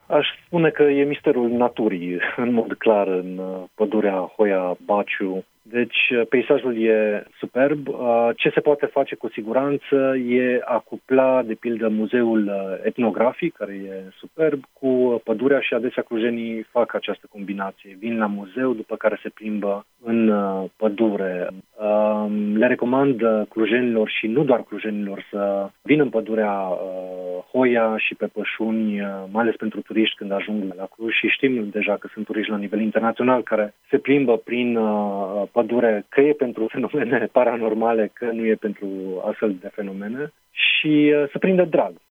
Aș spune că e misterul naturii, în mod clar, în pădurea Hoia-Baciu. Deci, peisajul e superb. Ce se poate face cu siguranță e a cupla, de pildă, muzeul etnografic, care e superb, cu pădurea și adesea clujenii fac această combinație. Vin la muzeu, după care se plimbă în pădure. Le recomand clujenilor și nu doar clujenilor să vină în pădurea Hoia și pe pășuni, mai ales pentru turiști când ajung la Cluj, și știm deja că sunt turiști la nivel internațional care se plimbă prin pădure, că e pentru fenomene paranormale, că nu e pentru astfel de fenomene, și să prindă drag.